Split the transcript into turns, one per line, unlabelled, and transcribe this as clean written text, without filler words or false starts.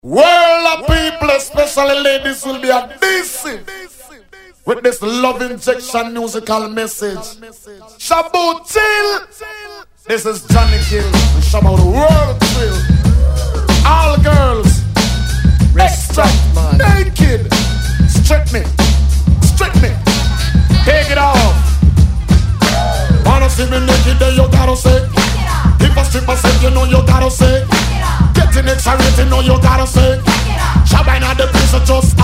World of people, especially ladies, will be a DC with this love injection musical message. Shabu chill. This is Johnny Gill. Shabu the world thrill. All girls, extra naked. Strip me, take it off. Wanna see me naked? Then you gotta say. If a stripper said, you know you gotta say. Getting X-rated, you know you gotta say. Shabba in the place, just